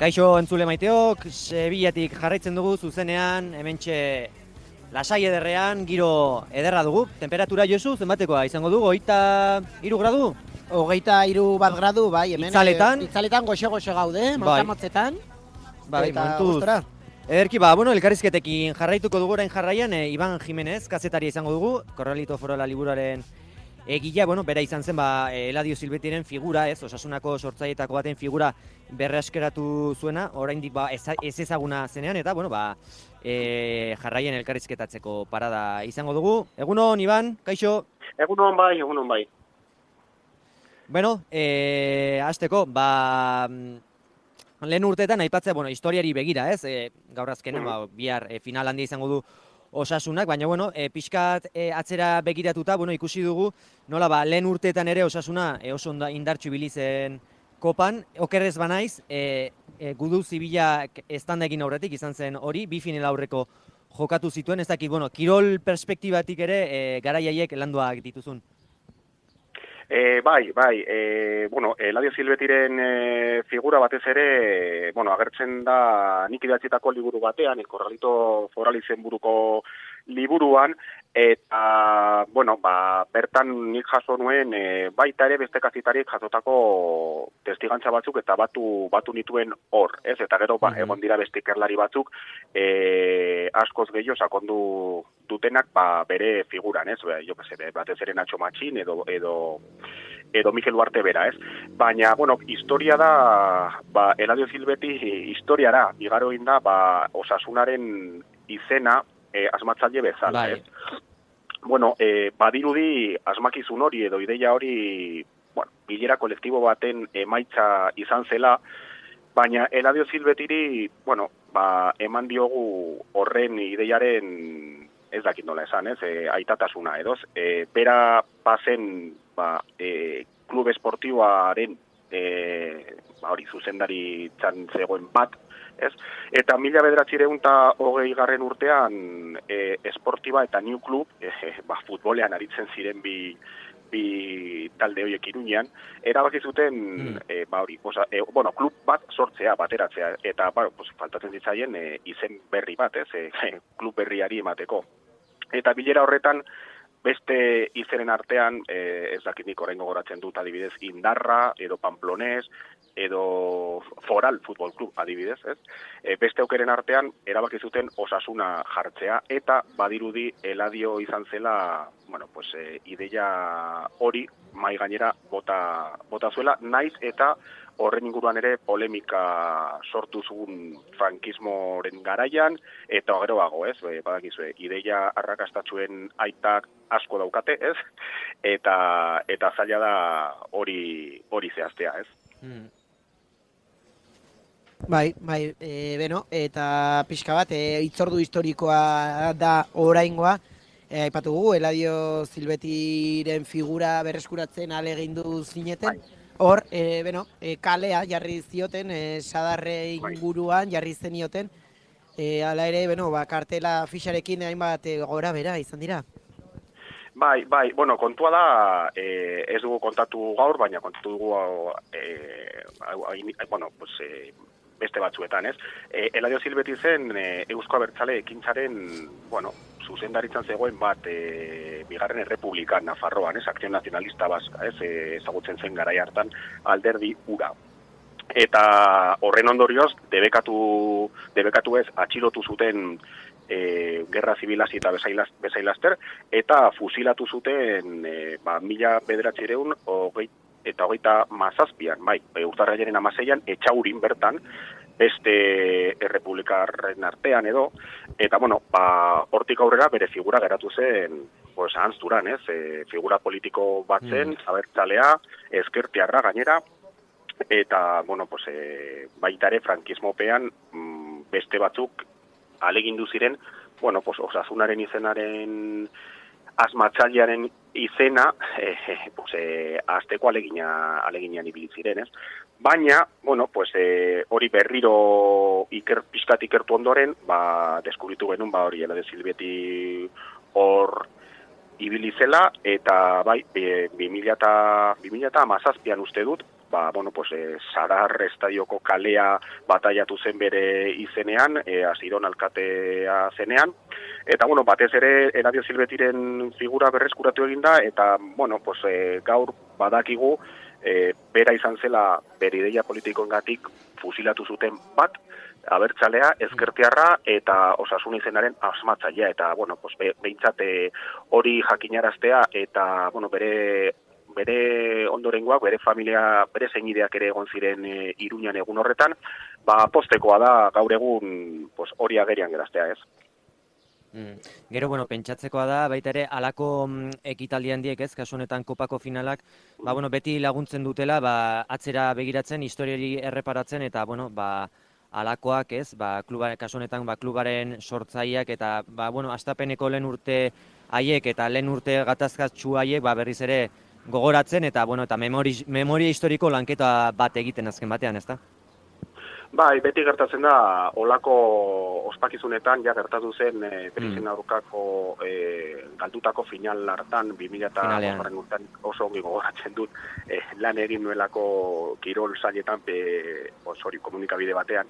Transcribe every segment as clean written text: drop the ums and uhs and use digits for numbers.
Kaixo entzule maiteok, Sevillatik jarraitzen dugu zuzenean, hementxe lasai ederrean, giro ederra dugu. Temperatura Josu, zenbatekoa izango du, 23 gradu? 23 gradu, bai, hemen. Itzaletan goxe-goxe gaude, bai. motzetan. Bai, eta momentuz. gustora. Ederki, elkarrizketekin jarraituko dugu orain jarraian, Iban Jimenez, kazetaria izango dugu, Korralito Forola liburuaren egila, bera izan zen, Eladio Silbetiren figura, Osasunako sortzailetako baten figura berreskeratu zuena, oraindik ez ezaguna zenean, eta, jarraien elkarrizketatzeko parada izango dugu. Egunon, Iban, kaixo? Egunon bai. Hasteko, lehen urteetan aipatzea, historiari begira, gaur azkenen, bihar final handia izango du Osasunak, baina, pixkat atzera begiratuta, ikusi dugu, nola, lehen urteetan ere Osasuna oso indartsu ibili zen kopan, okerrez banaiz, Gudu Zibilak estanda egin aurretik izan zen hori, bi final aurreko jokatu zituen, ez dakit, kirol perspektibatik ere garai haiek landuak dituzun. Bai, Eladio Silbetiren figura batez ere, agertzen da nik idatzitako liburu batean, El Corralito Foral izenburuko liburuan, eta, bertan nik jaso nuen, baita ere beste kazitarik jasotako testigantza batzuk eta batu nituen hor, ez? Eta gero, egon dira beste ikerlari batzuk, askoz gehiago sakondu dutenak, bere figuran, ez? Batez ere Nacho Matxin edo Mikel Duarte bera, ez? Baina, historia da, Eladio Silbeti historiara, igaro inda, Osasunaren izena asmatzaile bezala, ez? Badirudi asmakizun hori edo ideia hori, bilera kolektibo baten emaitza izan zela, baina Eladio Silbetiri, eman diogu horren ideiaren, ez dakit nola esan, ez? Aitatasuna edoz. Bera bazen, klub esportiboaren, zuzendari txan zegoen bat, ez? Eta 1920 urtean esportiba eta New Club, futbolean aritzen ziren bi talde horiek Iruñean, erabaki zuten klub bat sortzea, bateratzea, eta faltatzen ditzaien izen berri bat, ez? Klub berriari emateko. Eta bilera horretan beste izenen artean, ez dakit nik orain gogoratzen dut adibidez, Indarra, edo Pamplonés, edo Foral Futbol Club adibidez, ez? Beste aukeren artean, erabaki zuten Osasuna jartzea, eta badirudi Eladio izan zela, ideia hori mai gainera bota zuela, naiz eta horren inguruan ere polemika sortu zuen frankismoren garaian, eta geroago, ez? Badakizue, ideia arrakastatxuen aitak asko daukate, ez? Eta zaila da hori zehaztea, ez? Bai, eta pixka bat, hitzordu historikoa da oraingoa, aipatu gugu, Eladio Silbetiren figura berreskuratzen ahalegindu zineten, hor, kalea jarri zioten, sadarre inguruan jarri zenioten, hala ere, kartela fixarekin hainbat gora bera izan dira. Bai, kontua da, ez dugu kontatu gaur, baina kontatu dugu, beste batzuetan, ez? Eladio Silbeti zen Eusko Abertzale ekintzaren, zuzendaritzan zegoen bat bigarren errepublikan Nafarroan, ez? Akzion Nazionalista Baska, ez? Ezagutzen zen garai hartan alderdi hura. Eta horren ondorioz, debekatu ez, atxilotu zuten gerra zibila eta bezailazter, eta fusilatu zuten 1900 eta 37, urtarrilaren 16an, Etxaurin bertan, beste errepublikarren artean edo, eta hortik aurrera bere figura geratu zen, ahantzuran, ez? Figura politiko bat zen, abertzalea, ezkertiarra gainera, eta, baita ere frankismopean beste batzuk alegindu ziren, Osasunaren izenaren asmatzailearen izena, azteko aleginan ibili ziren, ez? Baina, hori berriro pixkat ikertu ondoren, deskubritu genuen, hori Eladio Silbeti hor ibili zela, eta 2017an uste dut, Sarar estadioko kalea bataiatu zen bere izenean, Asiron alkatea zenean, eta, batez ere, Eladio Silbetiren figura berreskuratu eginda, eta, gaur badakigu, bera izan zela bere ideia politikoengatik fusilatu zuten bat, abertzalea, ezkertiarra eta Osasun izenaren asmatzailea, eta, behintzat hori jakinaraztea, eta, bere ondorengoak, bere familia, bere zeinideak ere egon ziren Iruñan egun horretan, postekoa da gaur egun hori agerian geraztea, ez? Gero, pentsatzekoa da, baita ere, alako ekitaldi handiek, ez, kasu honetan kopako finalak, beti laguntzen dutela, atzera begiratzen, historiari erreparatzen, eta, alakoak, ez, kasu honetan, klubaren sortzaileak, eta, hastapeneko lehen urte haiek, eta lehen urte gatazkatsu haiek, berriz ere gogoratzen, eta, eta memoria historiko lanketa bat egiten azken batean, ez da? Bai, beti gertatzen da, olako ospakizunetan, gertatu zen Berizen aurkako galdutako final hartan, 2005 urtean oso ongi gogoratzen dut, lan egin nuelako kirol sailetan, komunikabide batean.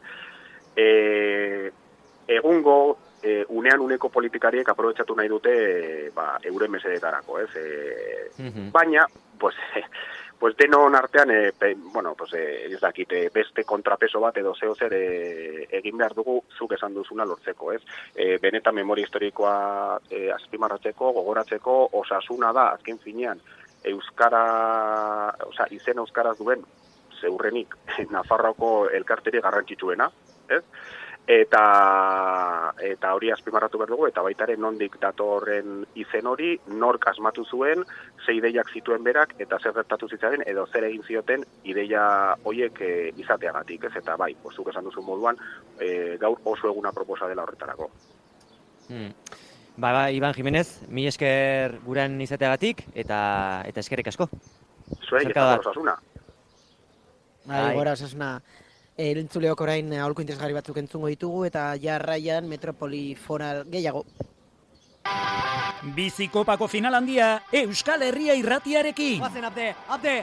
Egungo, unean uneko politikariek aprobetxatu nahi dute euren mesedetarako, ez? Baina, denon artean, ez dakit, beste kontrapeso bat edo zer egin behar dugu zuk esan duzuna lortzeko, ez? Benetan memoria historikoa azpimarratzeko, gogoratzeko, Osasuna da, azken finean, izen euskaraz duen, zeurrenik, Nafarroako elkarteri garrantzitsuena, ez? Eta hori azpimarratu behar dugu, eta baitaren nondik datorren izen hori, nork asmatu zuen, ze ideiak zituen berak, eta zer gertatu zitzaren, edo zer egin zioten ideia horiek izateagatik, ez? Eta bai, zuk esan duzu moduan, gaur oso eguna proposa dela horretarako. Iban Jimenez, mi esker gurean izateagatik, eta eskerrik asko. Zuei, eta Osasuna. Gora Osasuna. Entzuleok orain aholku interesgarri batzuk entzungo ditugu eta jarraian Metropoli Foral gehiago. Bizikopako final handia Euskal Herria irratiarekin. Guazen, Abde!